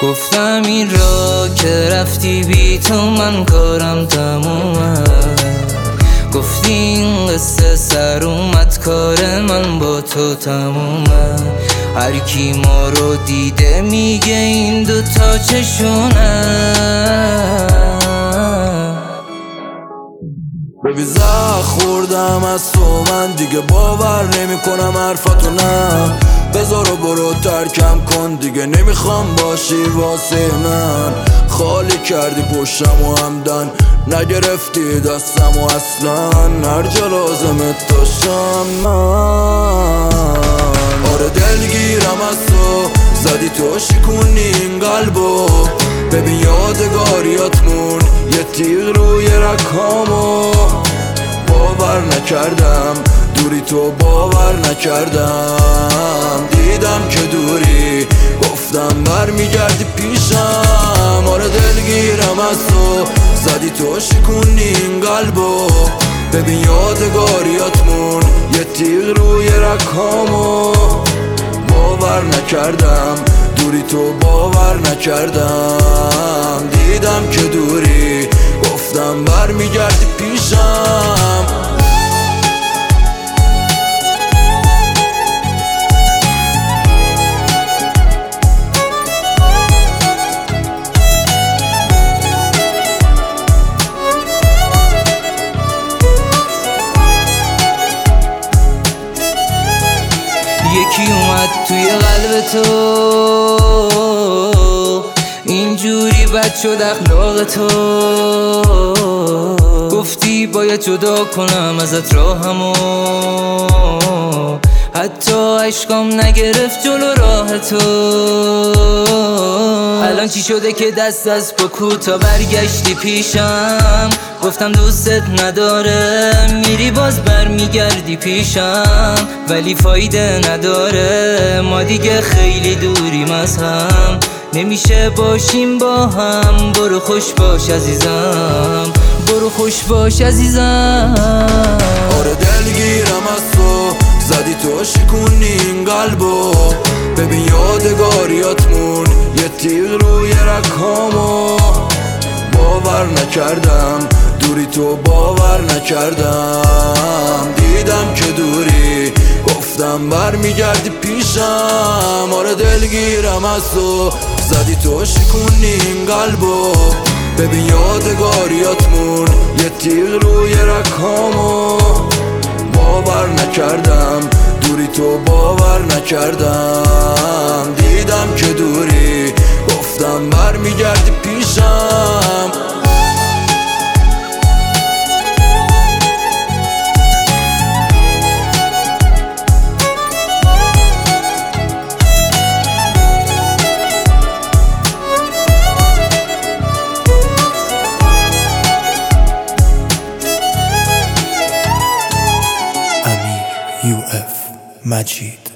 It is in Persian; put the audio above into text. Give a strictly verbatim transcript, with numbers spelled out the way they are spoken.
گفتم این را که رفتی بی تو من کارم تمومه. گفتی این قصه سر اومد کار من با تو تمومه. هر کی ما رو دیده میگه این دوتا چشونه. ببی زخ خوردم از تو من دیگه باور نمی کنم حرفتو نه. بذار و برو ترکم کن دیگه نمیخوام باشی واسه من. خالی کردی پشتم و همدن نگرفتی دستم و اصلا هر جا لازمت داشتم من. آره دلگیرم از تو زدی تو شکونی این قلبو. ببین یادگاریاتمون یه تیغ روی رکامو. باور نکردم دوری تو باور نکردم. دیدم که دوری گفتم برمیگردی پیشم. آره دلگیرم از تو زدی تو شکونی این قلبو. ببین یادگاریاتمون یه تیغ روی رکامو. باور نکردم دوری تو باور نکردم. دیدم که دوری گفتم برمیگردی پیشم. یکی اومد توی قلب تو اینجوری بد شد اخلاق تو. گفتی باید جدا کنم ازت راهمو. حتی عشقام نگرفت جلو راه تو. الان چی شده که دست از پا کوتا برگشتی پیشم. گفتم دوستت نداره میری باز برمیگردی پیشم. ولی فایده نداره ما دیگه خیلی دوریم از هم. نمیشه باشیم با هم. برو خوش باش عزیزم برو خوش باش عزیزم. آره دلگیرم از تو زدی تو شکونی این قلبو. ببین یادگاریاتمون یه تیغ روی رکامو. باور نکردم دوری تو باور نکردم. دیدم که دوری گفتم برمیگردی پیشم. آره دلگیرم از تو زدی تو شکونی این قلبو. ببین یادگاریاتمون یه تیغ روی رکامو. باور نکردم دوری تو باور نکردم. دیدم که دوری گفتم برمیگردی پیشم. امیر یو اف مجید.